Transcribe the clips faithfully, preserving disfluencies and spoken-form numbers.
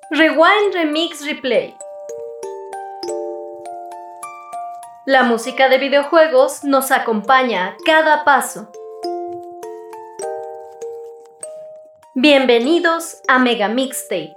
Rewind, Remix, Replay. La música de videojuegos nos acompaña a cada paso. Bienvenidos a Mega Mixtape.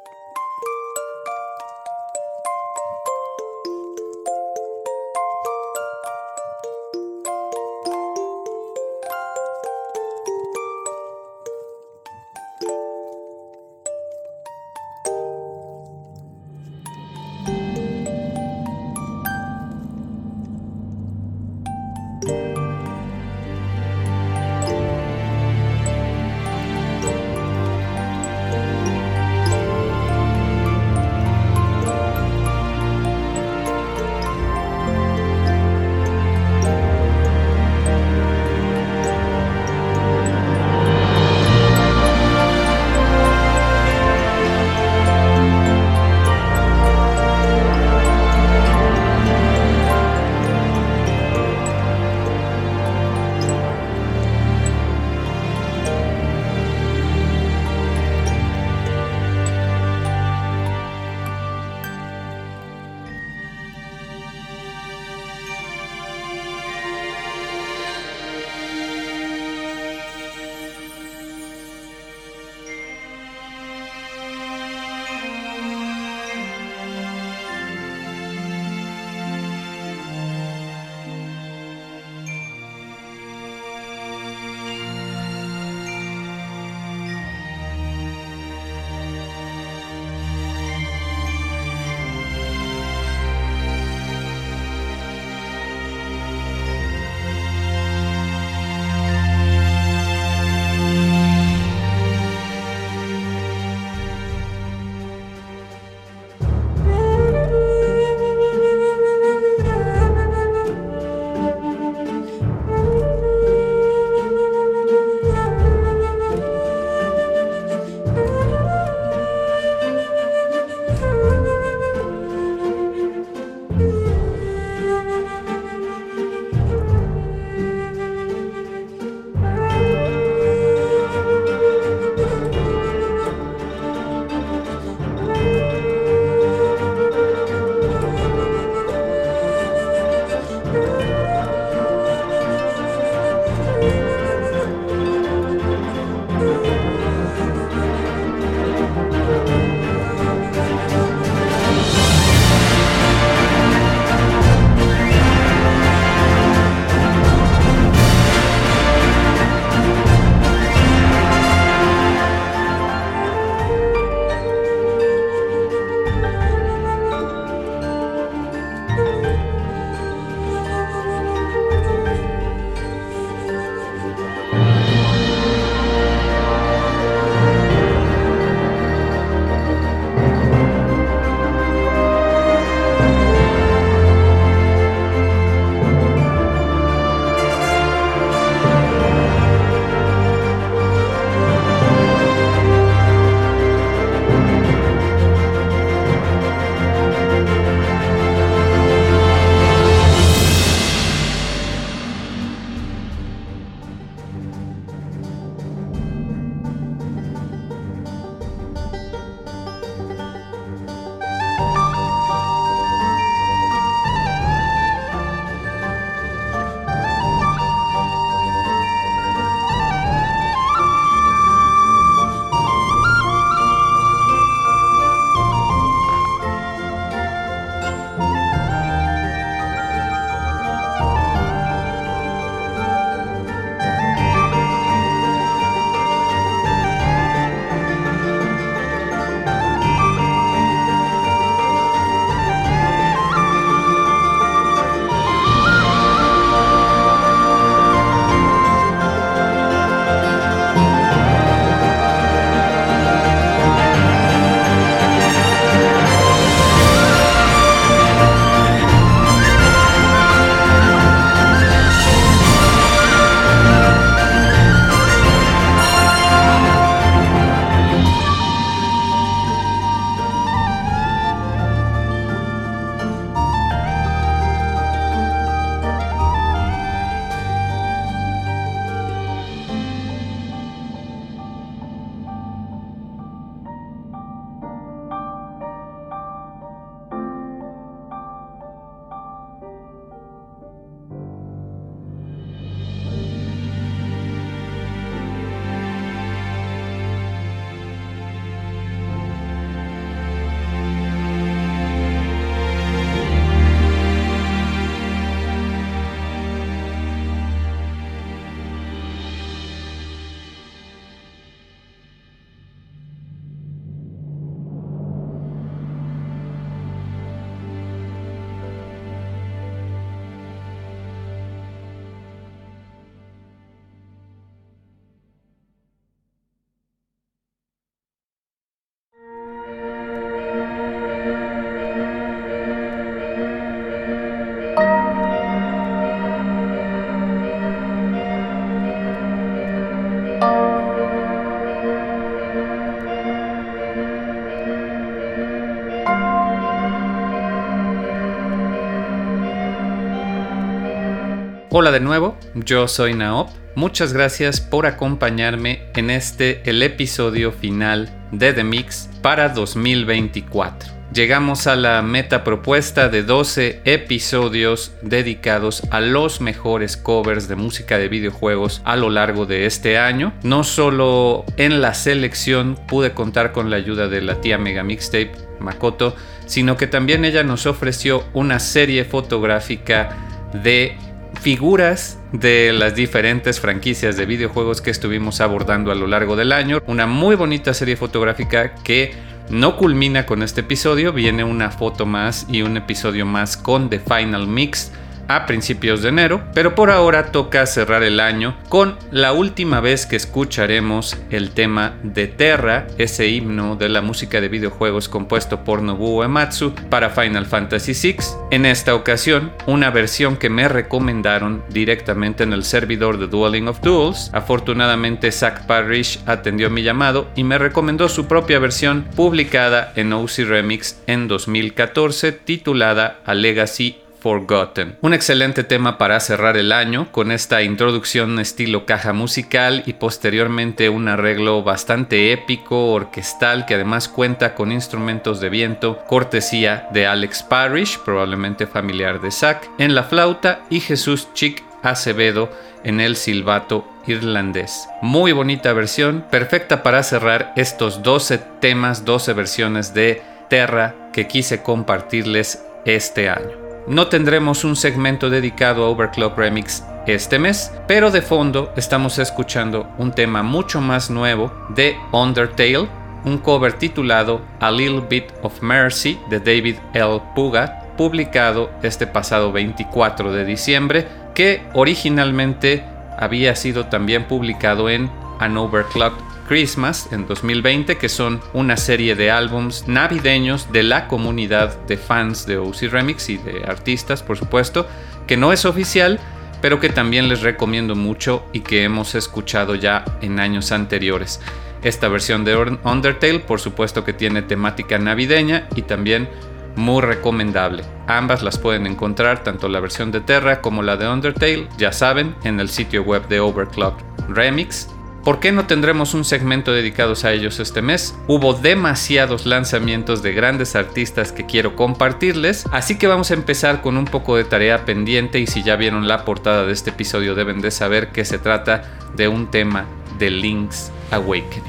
Hola de nuevo, yo soy Naop. Muchas gracias por acompañarme en este, el episodio final de The Mix para dos mil veinticuatro. Llegamos a la meta propuesta de doce episodios dedicados a los mejores covers de música de videojuegos a lo largo de este año. No solo en la selección pude contar con la ayuda de la tía Mega Mixtape, Makoto, sino que también ella nos ofreció una serie fotográfica de figuras de las diferentes franquicias de videojuegos que estuvimos abordando a lo largo del año. Una muy bonita serie fotográfica que no culmina con este episodio, viene una foto más y un episodio más con The Final Mix a principios de enero, pero por ahora toca cerrar el año con la última vez que escucharemos el tema de Terra, ese himno de la música de videojuegos compuesto por Nobuo Uematsu para Final Fantasy seis. En esta ocasión, una versión que me recomendaron directamente en el servidor de Dueling of Duels. Afortunadamente, Zach Parrish atendió mi llamado y me recomendó su propia versión publicada en O C Remix en dos mil catorce, titulada A Legacy Forgotten. Un excelente tema para cerrar el año con esta introducción estilo caja musical y posteriormente un arreglo bastante épico, orquestal, que además cuenta con instrumentos de viento, cortesía de Alex Parrish, probablemente familiar de Zack, en la flauta, y Jesús Chick Acevedo en el silbato irlandés. Muy bonita versión, perfecta para cerrar estos doce temas, doce versiones de Terra que quise compartirles este año. No tendremos un segmento dedicado a Overclock Remix este mes, pero de fondo estamos escuchando un tema mucho más nuevo de Undertale, un cover titulado A Little Bit of Mercy de David L. Puga, publicado este pasado veinticuatro de diciembre, que originalmente había sido también publicado en An Overclocked Christmas en dos mil veinte, que son una serie de álbums navideños de la comunidad de fans de O C Remix y de artistas, por supuesto, que no es oficial, pero que también les recomiendo mucho y que hemos escuchado ya en años anteriores. Esta versión de Undertale, por supuesto que tiene temática navideña y también muy recomendable. Ambas las pueden encontrar, tanto la versión de Terra como la de Undertale, ya saben, en el sitio web de Overclocked Remix. ¿Por qué no tendremos un segmento dedicado a ellos este mes? Hubo demasiados lanzamientos de grandes artistas que quiero compartirles, así que vamos a empezar con un poco de tarea pendiente, y si ya vieron la portada de este episodio deben de saber que se trata de un tema de Link's Awakening.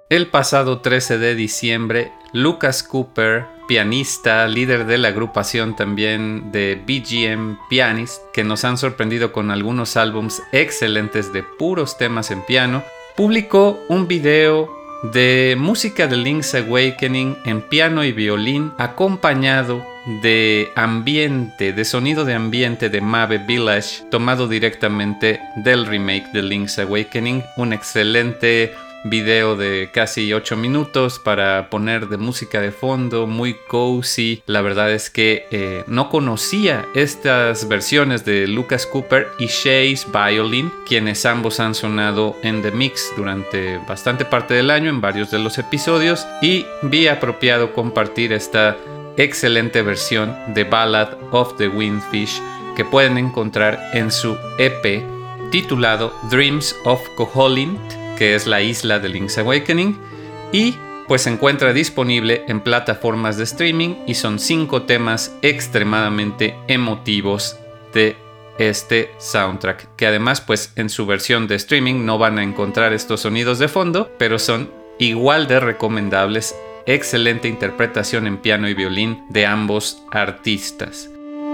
El pasado trece de diciembre, Lucas Cooper, pianista, líder de la agrupación también de B G M Pianist, que nos han sorprendido con algunos álbums excelentes de puros temas en piano, publicó un video de música de Link's Awakening en piano y violín, acompañado de ambiente, de sonido de ambiente de Mabe Village, tomado directamente del remake de Link's Awakening. Un excelente video de casi ocho minutos para poner de música de fondo, muy cozy. La verdad es que eh, no conocía estas versiones de Lucas Cooper y Chase Violin, quienes ambos han sonado en The Mix durante bastante parte del año en varios de los episodios, y vi apropiado compartir esta excelente versión de Ballad of the Windfish que pueden encontrar en su E P titulado Dreams of Koholint, que es la isla de Link's Awakening, y pues se encuentra disponible en plataformas de streaming y son cinco temas extremadamente emotivos de este soundtrack, que además pues en su versión de streaming no van a encontrar estos sonidos de fondo, pero son igual de recomendables. Excelente interpretación en piano y violín de ambos artistas.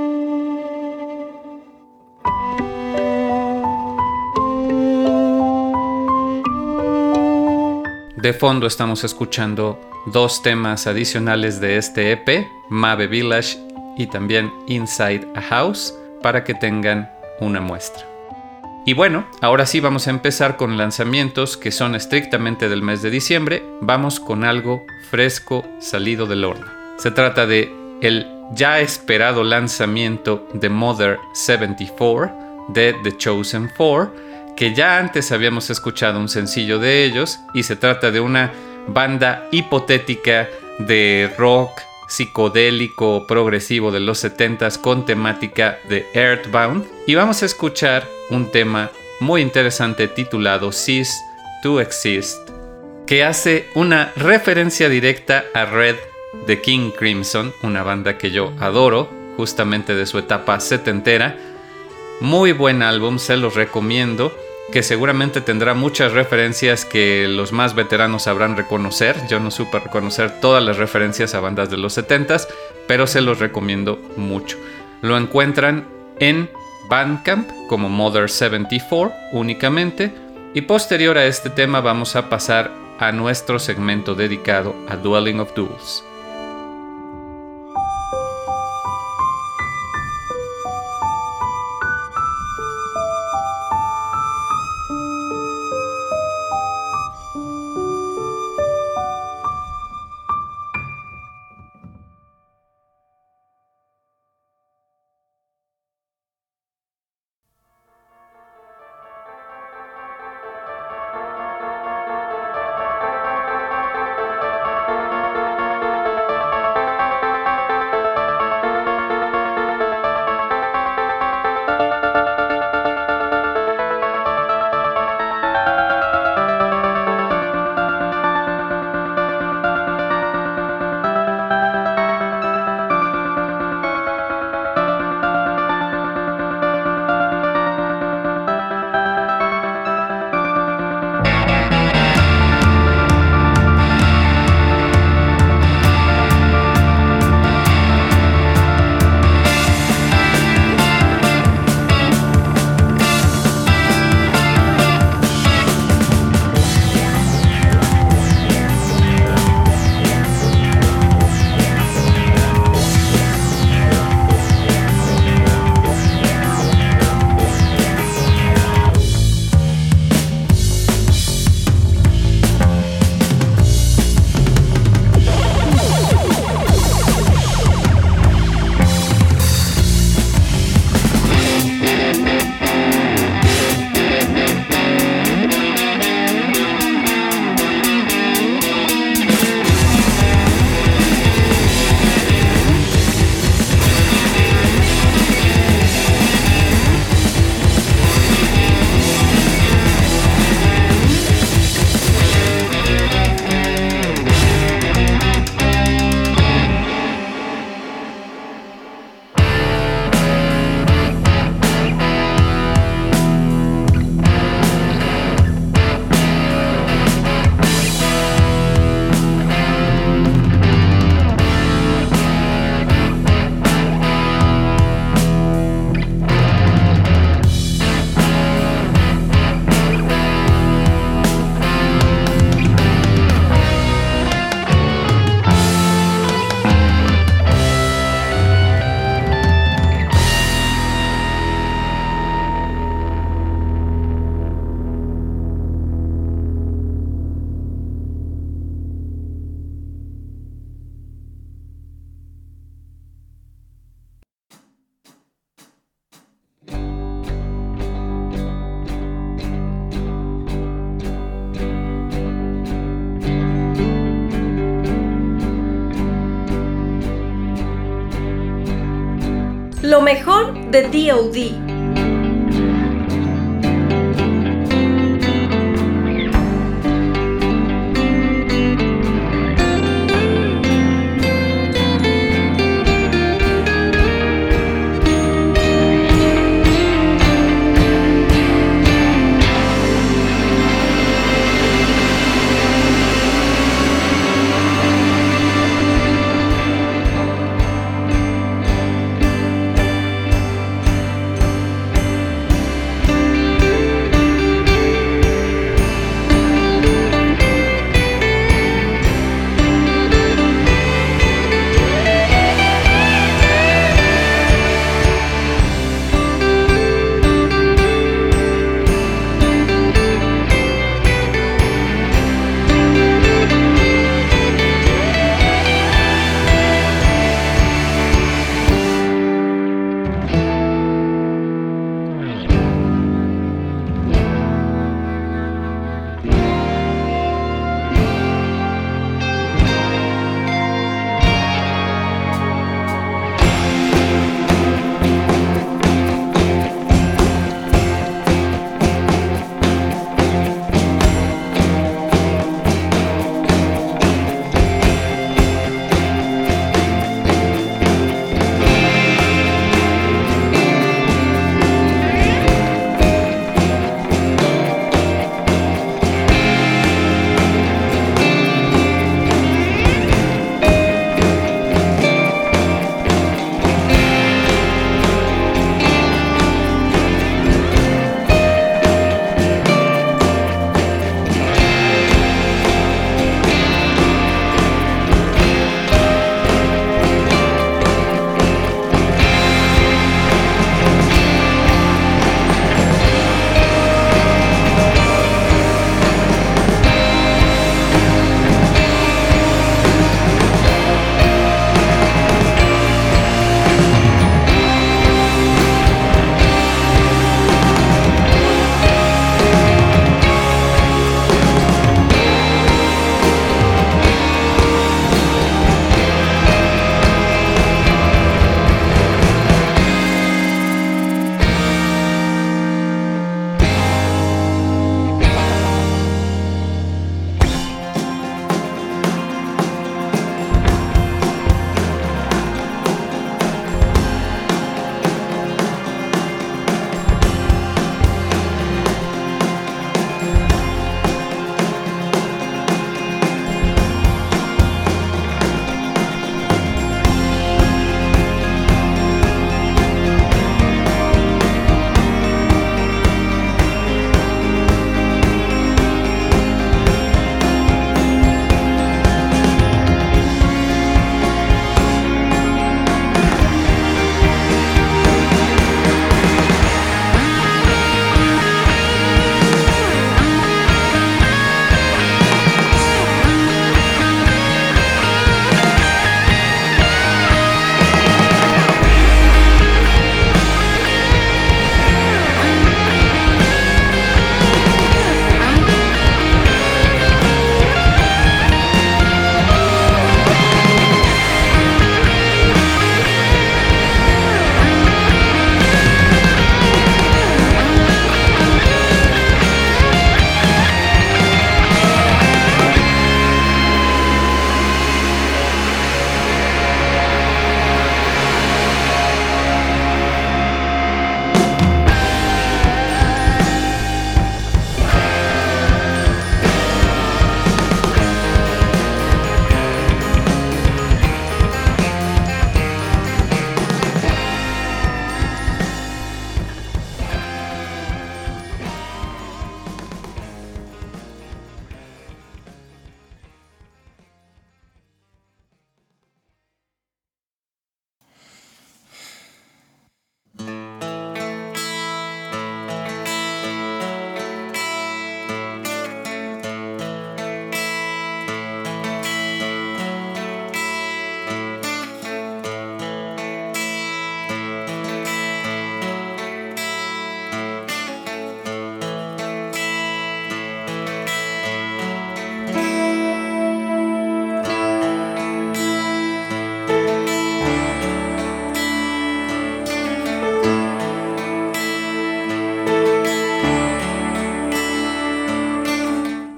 De fondo estamos escuchando dos temas adicionales de este E P, Mabe Village y también Inside a House, para que tengan una muestra. Y bueno, ahora sí vamos a empezar con lanzamientos que son estrictamente del mes de diciembre. Vamos con algo fresco salido del horno. Se trata de el ya esperado lanzamiento de Mother setenta y cuatro de The Chosen Four, que ya antes habíamos escuchado un sencillo de ellos, y se trata de una banda hipotética de rock psicodélico progresivo de los setentas con temática de Earthbound, y vamos a escuchar un tema muy interesante titulado Cease to Exist, que hace una referencia directa a Red de King Crimson, una banda que yo adoro justamente de su etapa setentera. Muy buen álbum, se los recomiendo, que seguramente tendrá muchas referencias que los más veteranos sabrán reconocer. Yo no supe reconocer todas las referencias a bandas de los setentas, pero se los recomiendo mucho. Lo encuentran en Bandcamp como Mother setenta y cuatro únicamente, y posterior a este tema vamos a pasar a nuestro segmento dedicado a Dwelling of Duels. Lo mejor de D O D.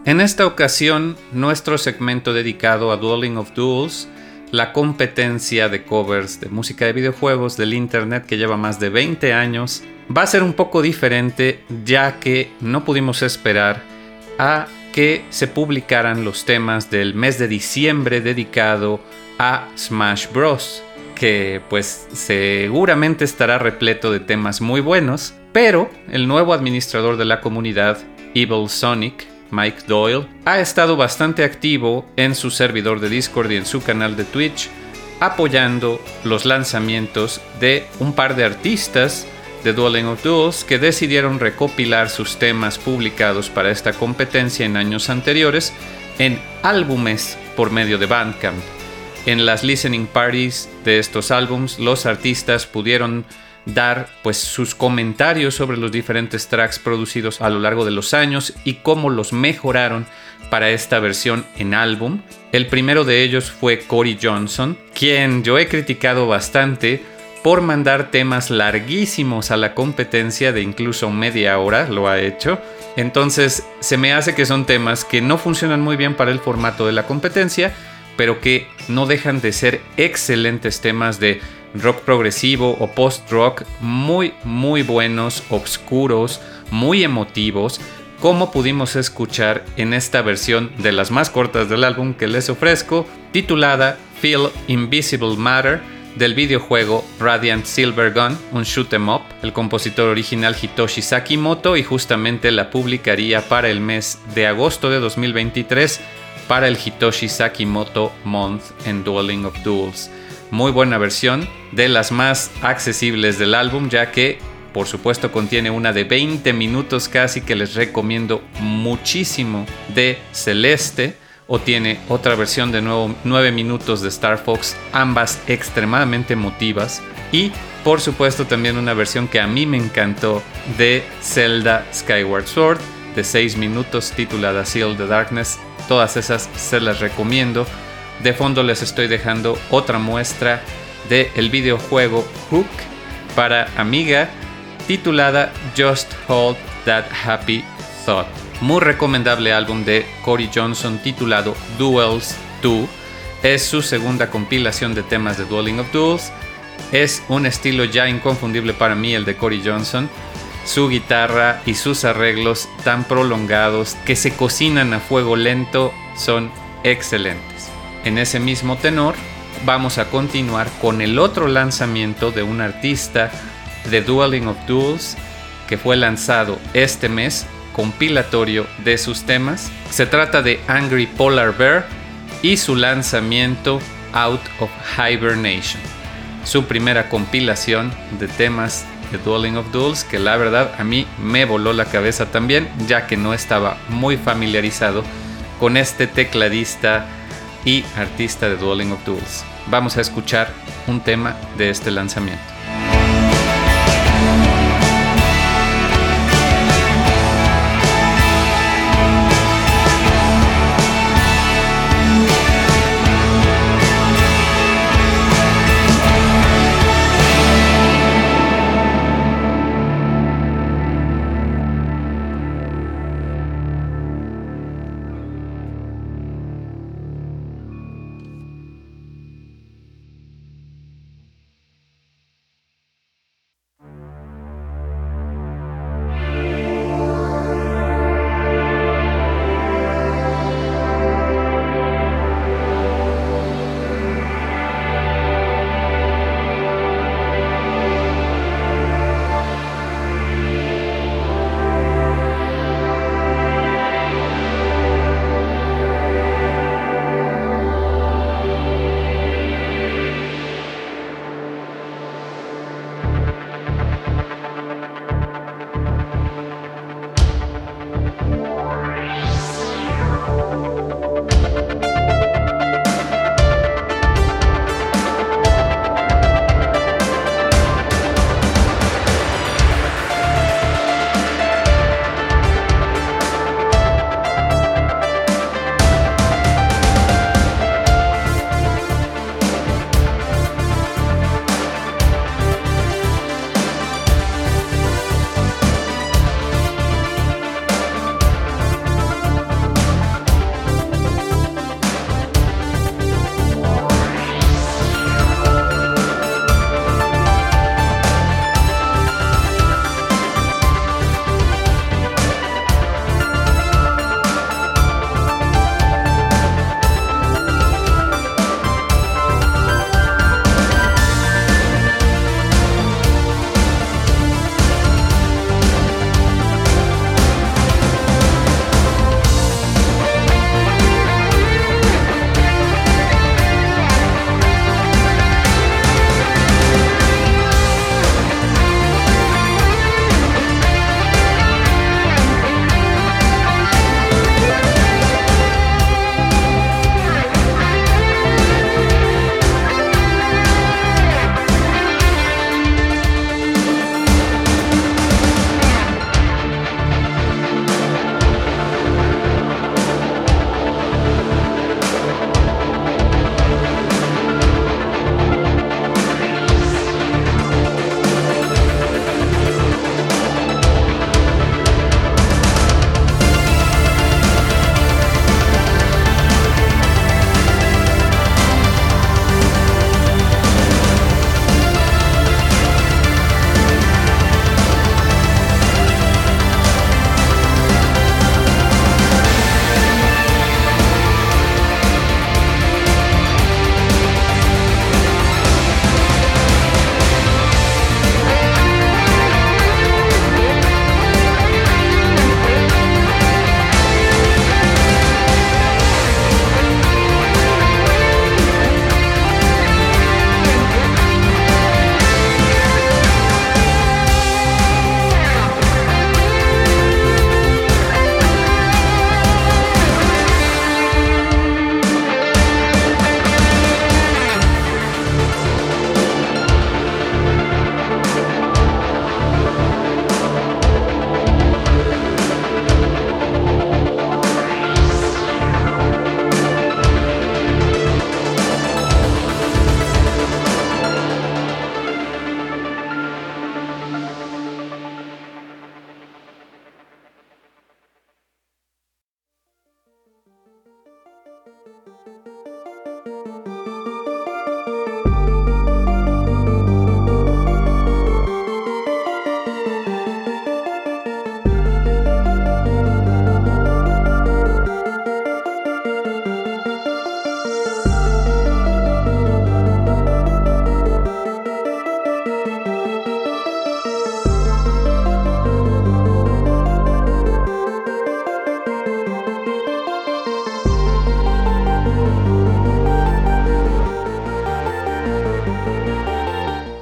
En esta ocasión, nuestro segmento dedicado a Dueling of Duels, la competencia de covers de música de videojuegos del internet que lleva más de veinte años, va a ser un poco diferente, ya que no pudimos esperar a que se publicaran los temas del mes de diciembre dedicado a Smash Bros., que pues seguramente estará repleto de temas muy buenos, pero el nuevo administrador de la comunidad, Evil Sonic, Mike Doyle, ha estado bastante activo en su servidor de Discord y en su canal de Twitch, apoyando los lanzamientos de un par de artistas de Dueling of Duels que decidieron recopilar sus temas publicados para esta competencia en años anteriores en álbumes por medio de Bandcamp. En las listening parties de estos álbums, los artistas pudieron dar pues sus comentarios sobre los diferentes tracks producidos a lo largo de los años y cómo los mejoraron para esta versión en álbum. El primero de ellos fue Corey Johnson, quien yo he criticado bastante por mandar temas larguísimos a la competencia, de incluso media hora lo ha hecho. Entonces se me hace que son temas que no funcionan muy bien para el formato de la competencia, pero que no dejan de ser excelentes temas de rock progresivo o post-rock muy muy buenos, oscuros, muy emotivos, como pudimos escuchar en esta versión de las más cortas del álbum que les ofrezco, titulada Feel Invisible Matter, del videojuego Radiant Silver Gun, un shoot 'em up. El compositor original Hitoshi Sakimoto, y justamente la publicaría para el mes de agosto de dos mil veintitrés para el Hitoshi Sakimoto Month en Dueling of Duels. Muy buena versión, de las más accesibles del álbum, ya que por supuesto contiene una de veinte minutos casi que les recomiendo muchísimo, de Celeste, o tiene otra versión de nueve minutos de Star Fox, ambas extremadamente emotivas, y por supuesto también una versión que a mí me encantó de Zelda Skyward Sword de seis minutos titulada Seal the Darkness. Todas esas se las recomiendo. De fondo les estoy dejando otra muestra del videojuego Hook para Amiga, titulada Just Hold That Happy Thought. Muy recomendable álbum de Corey Johnson titulado Duels dos. Es su segunda compilación de temas de Dueling of Duels. Es un estilo ya inconfundible para mí el de Corey Johnson. Su guitarra y sus arreglos tan prolongados que se cocinan a fuego lento son excelentes. En ese mismo tenor, vamos a continuar con el otro lanzamiento de un artista de Dueling of Duels que fue lanzado este mes, compilatorio de sus temas. Se trata de Angry Polar Bear y su lanzamiento Out of Hibernation, su primera compilación de temas de Dueling of Duels, que la verdad a mí me voló la cabeza también, ya que no estaba muy familiarizado con este tecladista y artista de Dueling of Duels. Vamos a escuchar un tema de este lanzamiento.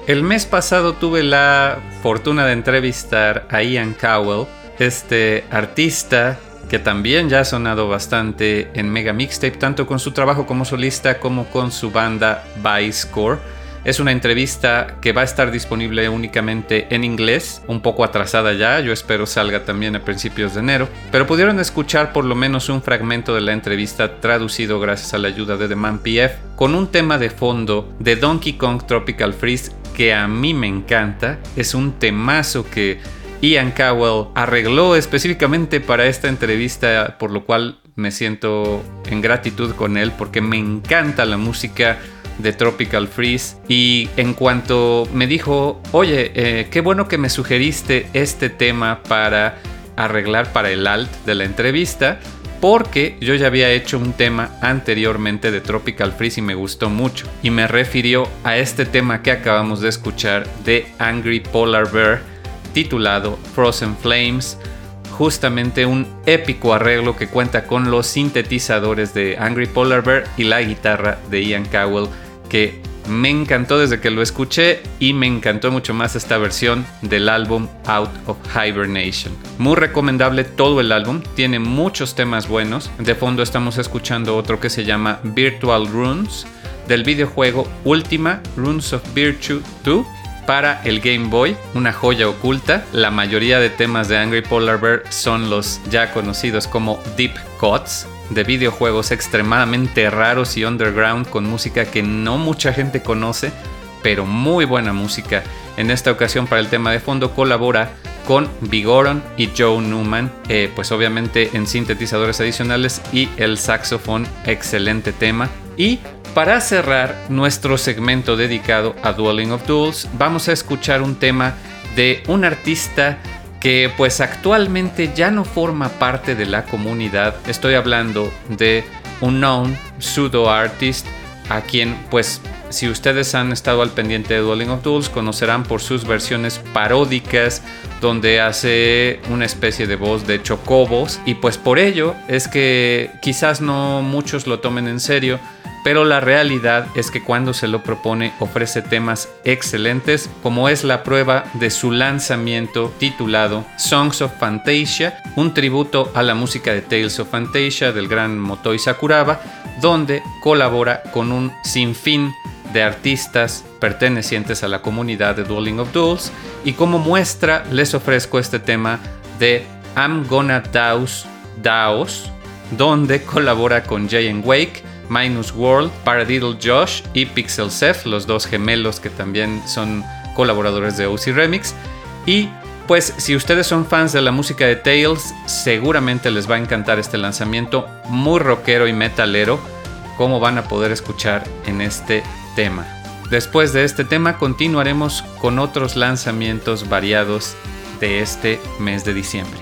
El mes pasado tuve la fortuna de entrevistar a Ian Cowell, este artista que también ya ha sonado bastante en Mega Mixtape, tanto con su trabajo como solista como con su banda Vice Core. Es una entrevista que va a estar disponible únicamente en inglés, un poco atrasada ya, yo espero salga también a principios de enero, pero pudieron escuchar por lo menos un fragmento de la entrevista traducido gracias a la ayuda de The Man P F, con un tema de fondo de Donkey Kong Tropical Freeze que a mí me encanta. Es un temazo que Ian Cowell arregló específicamente para esta entrevista, por lo cual me siento en gratitud con él porque me encanta la música de Tropical Freeze. Y en cuanto me dijo, oye, eh, qué bueno que me sugeriste este tema para arreglar para el alt de la entrevista, porque yo ya había hecho un tema anteriormente de Tropical Freeze y me gustó mucho, y me refirió a este tema que acabamos de escuchar de Angry Polar Bear, titulado Frozen Flames, justamente un épico arreglo que cuenta con los sintetizadores de Angry Polar Bear y la guitarra de Ian Cowell, que me encantó desde que lo escuché, y me encantó mucho más esta versión del álbum Out of Hibernation. Muy recomendable todo el álbum, tiene muchos temas buenos. De fondo estamos escuchando otro que se llama Virtual Runes, del videojuego Ultima Runes of Virtue dos para el Game Boy, una joya oculta. La mayoría de temas de Angry Polar Bear son los ya conocidos como Deep Cuts, de videojuegos extremadamente raros y underground, con música que no mucha gente conoce, pero muy buena música. En esta ocasión, para el tema de fondo, colabora con Vigoron y Joe Newman, eh, pues obviamente en sintetizadores adicionales y el saxofón. Excelente tema. Y para cerrar nuestro segmento dedicado a Dueling of Duels, vamos a escuchar un tema de un artista que pues actualmente ya no forma parte de la comunidad. Estoy hablando de Unknown Pseudo Artist, a quien pues si ustedes han estado al pendiente de Dueling of Duels conocerán por sus versiones paródicas, donde hace una especie de voz de chocobos, y pues por ello es que quizás no muchos lo tomen en serio, pero la realidad es que cuando se lo propone ofrece temas excelentes, como es la prueba de su lanzamiento titulado Songs of Fantasia, un tributo a la música de Tales of Fantasia del gran Motoi Sakuraba, donde colabora con un sinfín de artistas pertenecientes a la comunidad de Dueling of Duels, y como muestra les ofrezco este tema de I'm Gonna Douse Daos, donde colabora con Jay and Wake, Minus World, Paradiddle Josh y Pixel Seth, los dos gemelos que también son colaboradores de O C Remix. Y pues si ustedes son fans de la música de Tales, seguramente les va a encantar este lanzamiento muy rockero y metalero, como van a poder escuchar en este tema. Después de este tema continuaremos con otros lanzamientos variados de este mes de diciembre.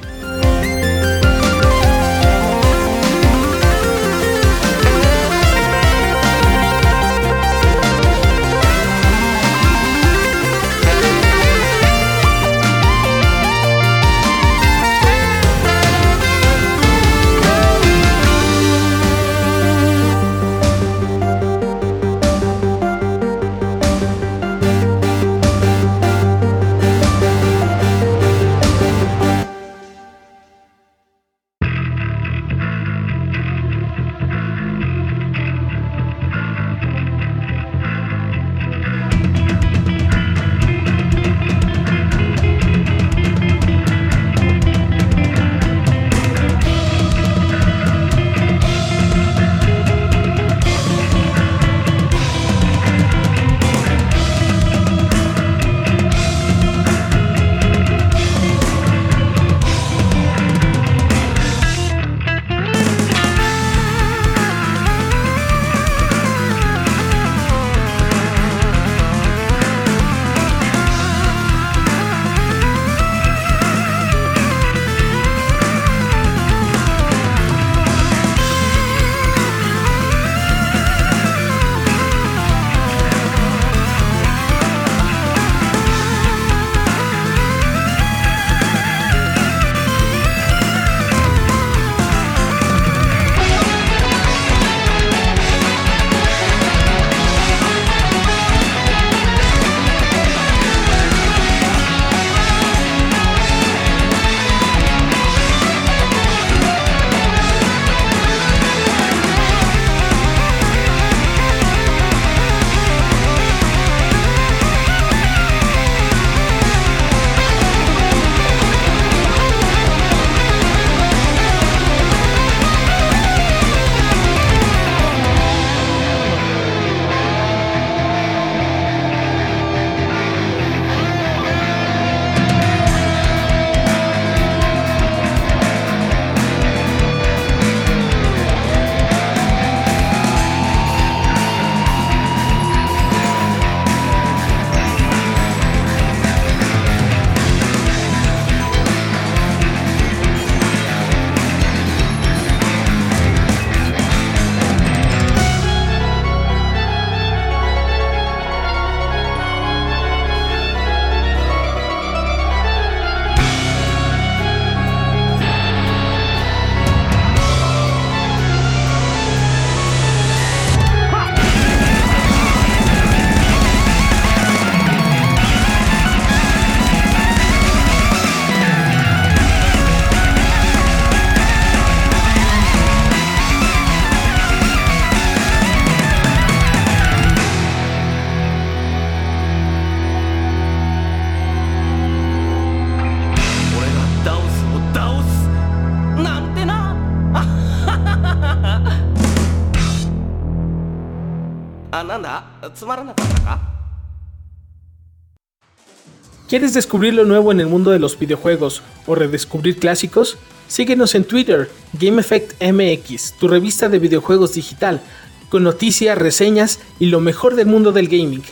¿Quieres descubrir lo nuevo en el mundo de los videojuegos o redescubrir clásicos? Síguenos en Twitter, GameEffectMX, tu revista de videojuegos digital, con noticias, reseñas y lo mejor del mundo del gaming.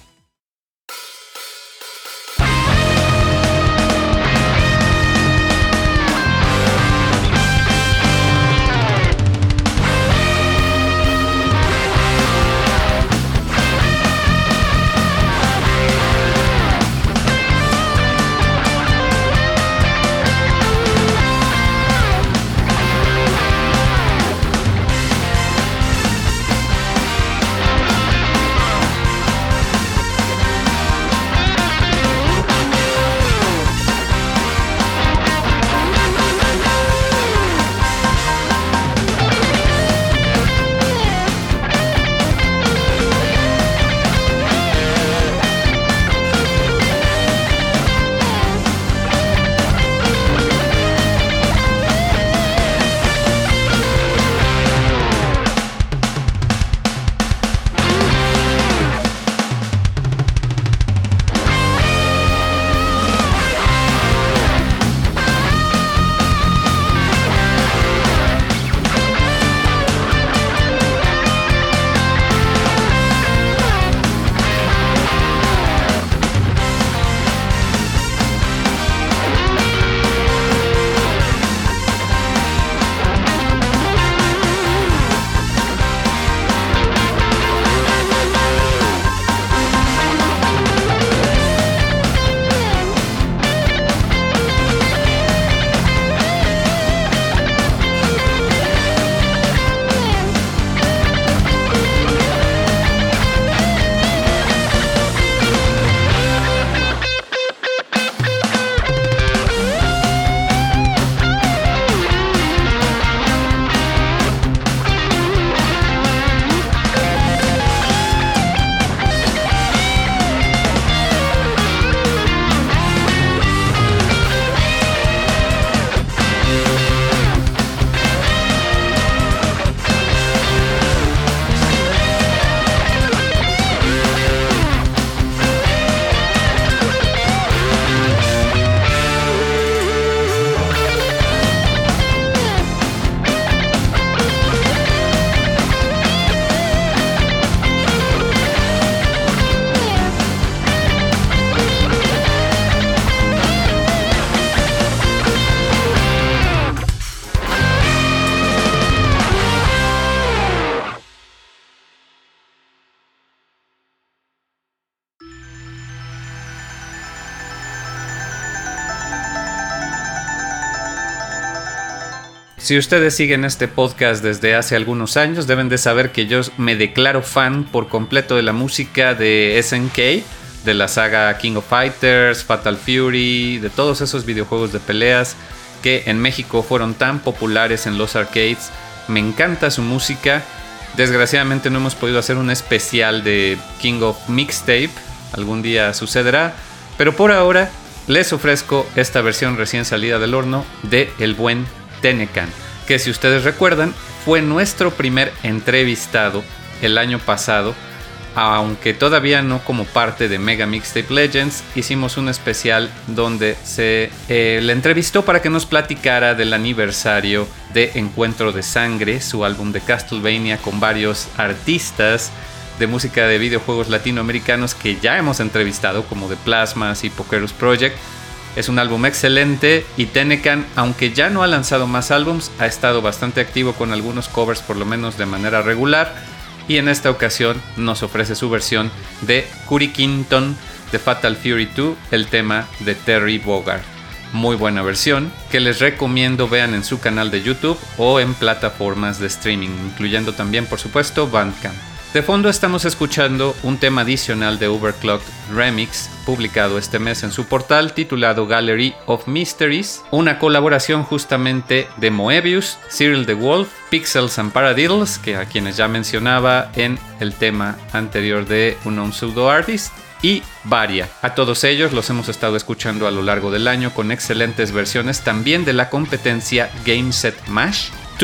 Si ustedes siguen este podcast desde hace algunos años, deben de saber que yo me declaro fan por completo de la música de S N K, de la saga King of Fighters, Fatal Fury, de todos esos videojuegos de peleas que en México fueron tan populares en los arcades. Me encanta su música. Desgraciadamente no hemos podido hacer un especial de King of Mixtape, algún día sucederá, pero por ahora les ofrezco esta versión recién salida del horno de el buen Tenecan, que si ustedes recuerdan fue nuestro primer entrevistado el año pasado, aunque todavía no como parte de Mega Mixtape Legends. Hicimos un especial donde se eh, le entrevistó para que nos platicara del aniversario de Encuentro de Sangre, su álbum de Castlevania, con varios artistas de música de videojuegos latinoamericanos que ya hemos entrevistado, como The Plasmas y Pokerus Project. Es un álbum excelente y Tenecan, aunque ya no ha lanzado más álbums, ha estado bastante activo con algunos covers, por lo menos de manera regular, y en esta ocasión nos ofrece su versión de Cory Kington de Fatal Fury dos, el tema de Terry Bogard. Muy buena versión que les recomiendo vean en su canal de YouTube o en plataformas de streaming, incluyendo también, por supuesto, Bandcamp. De fondo estamos escuchando un tema adicional de Overclocked Remix, publicado este mes en su portal, titulado Gallery of Mysteries, una colaboración justamente de Moebius, Cyril the Wolf, Pixels and Paradiddles, que a quienes ya mencionaba en el tema anterior de Unknown Pseudo Artist, y Varia. A todos ellos los hemos estado escuchando a lo largo del año con excelentes versiones también de la competencia Game Set Mash dos,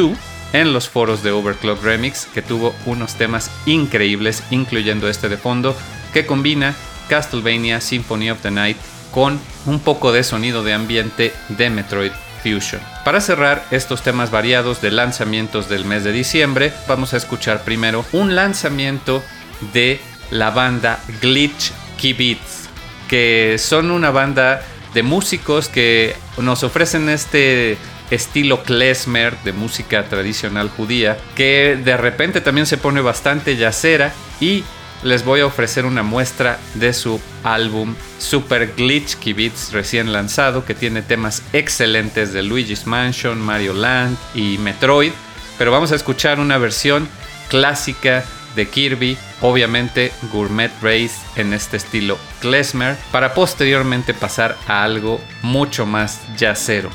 en los foros de Overclock Remix, que tuvo unos temas increíbles, incluyendo este de fondo, que combina Castlevania Symphony of the Night con un poco de sonido de ambiente de Metroid Fusion. Para cerrar estos temas variados de lanzamientos del mes de diciembre, vamos a escuchar primero un lanzamiento de la banda Glitch Kibitz, que son una banda de músicos que nos ofrecen este estilo klezmer de música tradicional judía, que de repente también se pone bastante jazzera, y les voy a ofrecer una muestra de su álbum Super Glitch Kibitz recién lanzado, que tiene temas excelentes de Luigi's Mansion, Mario Land y Metroid, pero vamos a escuchar una versión clásica de Kirby, obviamente Gourmet Race en este estilo klezmer, para posteriormente pasar a algo mucho más jazzero.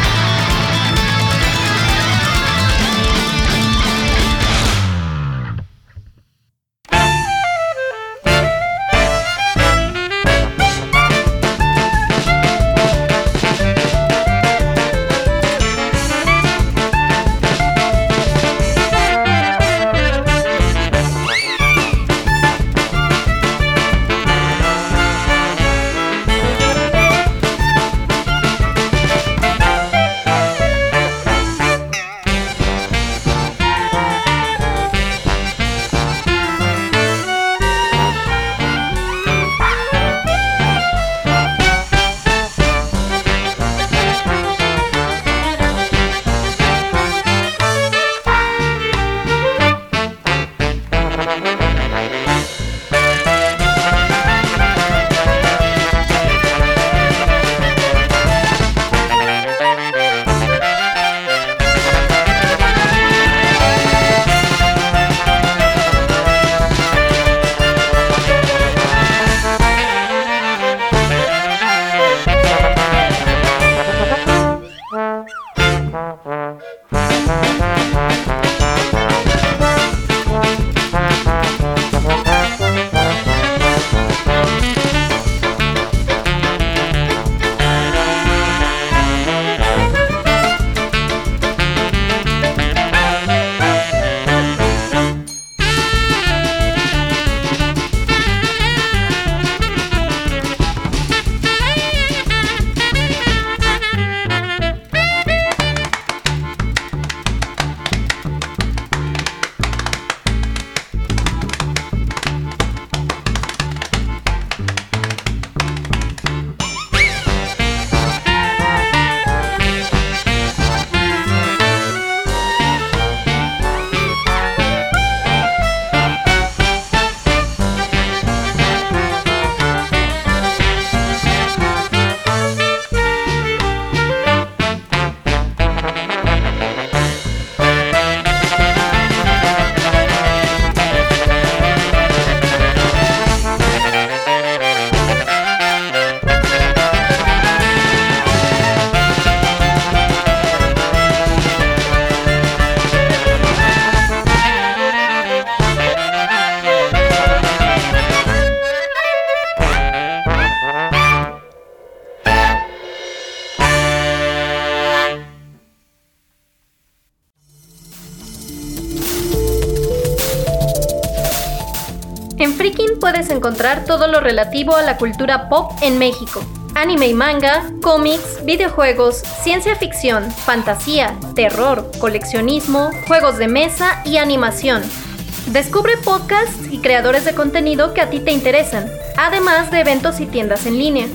En Freaking puedes encontrar todo lo relativo a la cultura pop en México. Anime y manga, cómics, videojuegos, ciencia ficción, fantasía, terror, coleccionismo, juegos de mesa y animación. Descubre podcasts y creadores de contenido que a ti te interesan, además de eventos y tiendas en línea.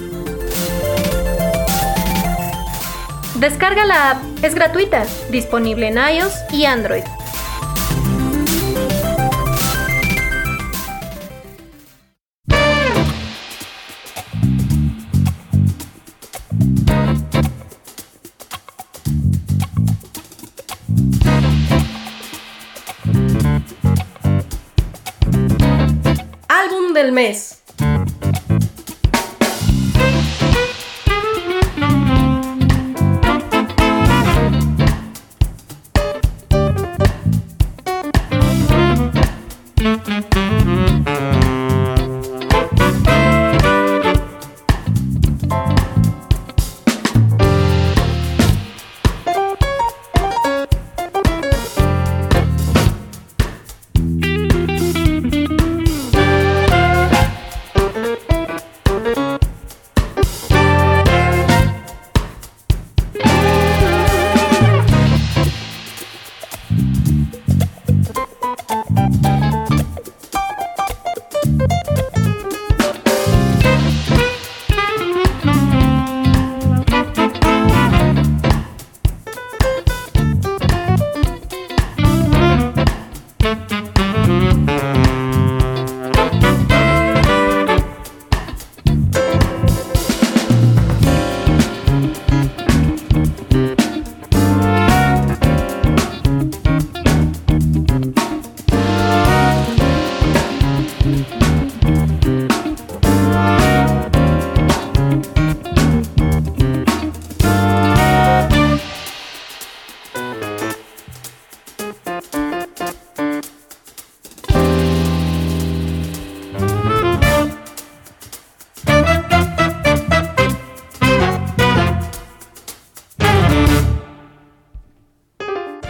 Descarga la app, es gratuita, disponible en iOS y Android. Álbum del mes.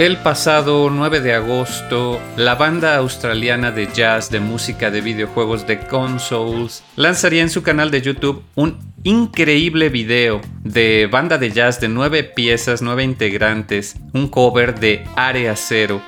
El pasado nueve de agosto, la banda australiana de jazz de música de videojuegos The Consoles lanzaría en su canal de YouTube un increíble video de banda de jazz de nueve piezas, nueve integrantes, un cover de Área Cero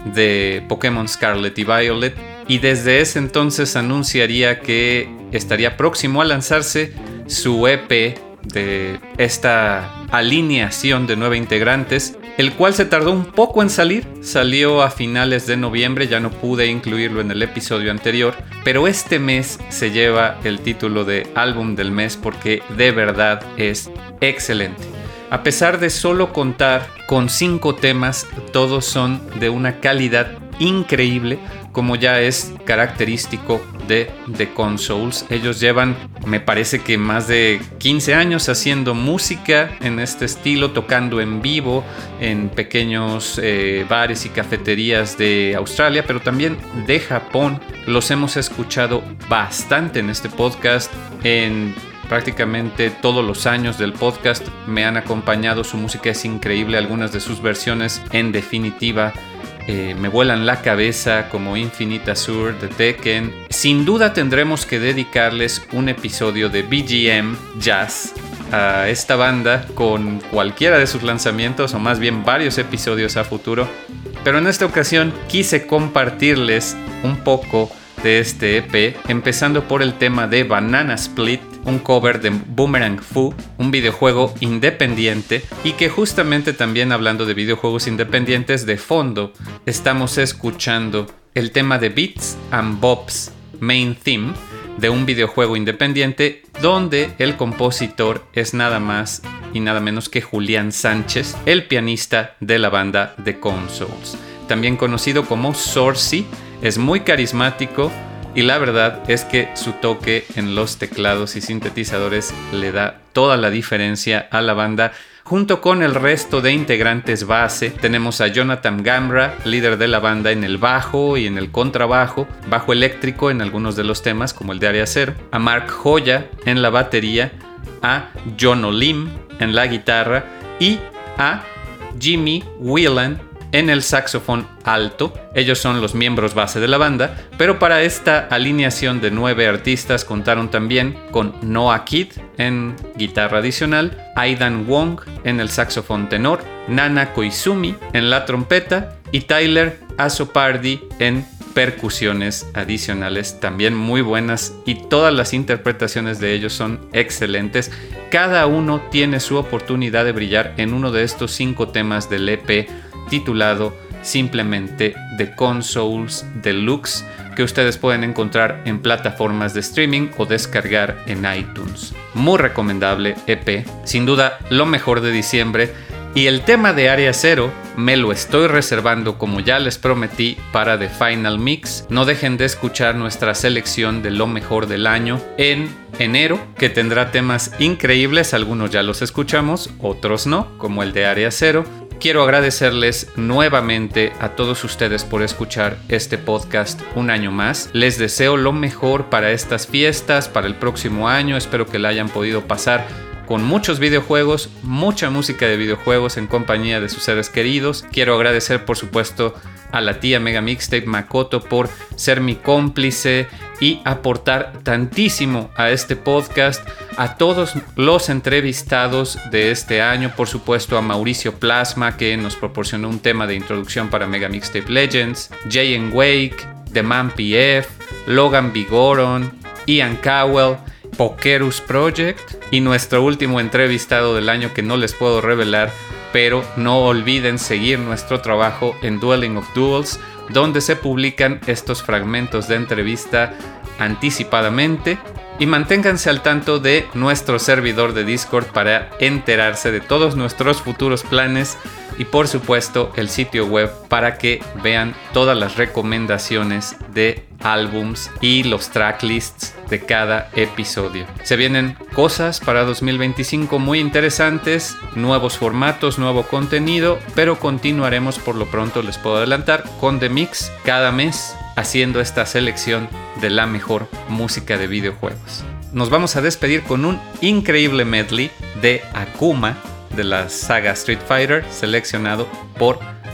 de Pokémon Scarlet y Violet, y desde ese entonces anunciaría que estaría próximo a lanzarse su E P de esta alineación de nueve integrantes, el cual se tardó un poco en salir. Salió a finales de noviembre, ya no pude incluirlo en el episodio anterior, pero este mes se lleva el título de álbum del mes porque de verdad es excelente. A pesar de solo contar con cinco temas, todos son de una calidad increíble, como ya es característico de The Consoles. Ellos llevan, me parece que más de quince años haciendo música en este estilo, tocando en vivo en pequeños eh, bares y cafeterías de Australia, pero también de Japón. Los hemos escuchado bastante en este podcast. En prácticamente todos los años del podcast me han acompañado, su música es increíble, algunas de sus versiones en definitiva eh, me vuelan la cabeza, como Infinite Azure de Tekken. Sin duda tendremos que dedicarles un episodio de B G M Jazz a esta banda con cualquiera de sus lanzamientos, o más bien varios episodios a futuro, pero en esta ocasión quise compartirles un poco de este E P, empezando por el tema de Banana Split, un cover de Boomerang Fu, un videojuego independiente, y que justamente también hablando de videojuegos independientes, de fondo estamos escuchando el tema de Beats and Bob's Main Theme de un videojuego independiente donde el compositor es nada más y nada menos que Julián Sánchez, el pianista de la banda The Consoles, también conocido como Sourcey. Es muy carismático y la verdad es que su toque en los teclados y sintetizadores le da toda la diferencia a la banda. Junto con el resto de integrantes base, tenemos a Jonathan Gambra, líder de la banda, en el bajo y en el contrabajo, bajo eléctrico en algunos de los temas como el de Área Cero, a Mark Joya en la batería, a John Olim en la guitarra y a Jimmy Whelan en el saxofón alto. Ellos son los miembros base de la banda, pero para esta alineación de nueve artistas contaron también con Noah Kidd en guitarra adicional, Aidan Wong en el saxofón tenor, Nana Koizumi en la trompeta y Tyler Azopardi en percusiones adicionales, también muy buenas, y todas las interpretaciones de ellos son excelentes. Cada uno tiene su oportunidad de brillar en uno de estos cinco temas del E P titulado simplemente The Consoles Deluxe, que ustedes pueden encontrar en plataformas de streaming o descargar en iTunes. Muy recomendable E P, sin duda lo mejor de diciembre. Y el tema de Área Cero me lo estoy reservando, como ya les prometí, para The Final Mix. No dejen de escuchar nuestra selección de lo mejor del año en enero, que tendrá temas increíbles. Algunos ya los escuchamos, otros no, como el de Área Cero. Quiero agradecerles nuevamente a todos ustedes por escuchar este podcast un año más. Les deseo lo mejor para estas fiestas, para el próximo año. Espero que la hayan podido pasar con muchos videojuegos, mucha música de videojuegos en compañía de sus seres queridos. Quiero agradecer, por supuesto, a la tía Mega Mixtape Makoto por ser mi cómplice y aportar tantísimo a este podcast, a todos los entrevistados de este año, por supuesto a Mauricio Plasma, que nos proporcionó un tema de introducción para Mega Mixtape Legends, Jay and Wake, The Man P F, Logan Vigoron, Ian Cowell, Pokerus Project y nuestro último entrevistado del año, que no les puedo revelar, pero no olviden seguir nuestro trabajo en Dueling of Duels, donde se publican estos fragmentos de entrevista anticipadamente, y manténganse al tanto de nuestro servidor de Discord para enterarse de todos nuestros futuros planes, y por supuesto el sitio web para que vean todas las recomendaciones de álbums y los tracklists de cada episodio. Se vienen cosas para dos mil veinticinco muy interesantes, nuevos formatos, nuevo contenido, pero continuaremos por lo pronto, les puedo adelantar, con The Mix cada mes, haciendo esta selección de la mejor música de videojuegos. Nos vamos a despedir con un increíble medley de Akuma de la saga Street Fighter, seleccionado por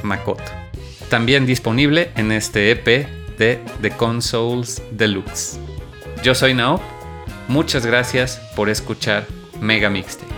Makoto. También disponible en este E P de The Consoles Deluxe. Yo soy Naop, muchas gracias por escuchar Mega Mixtape.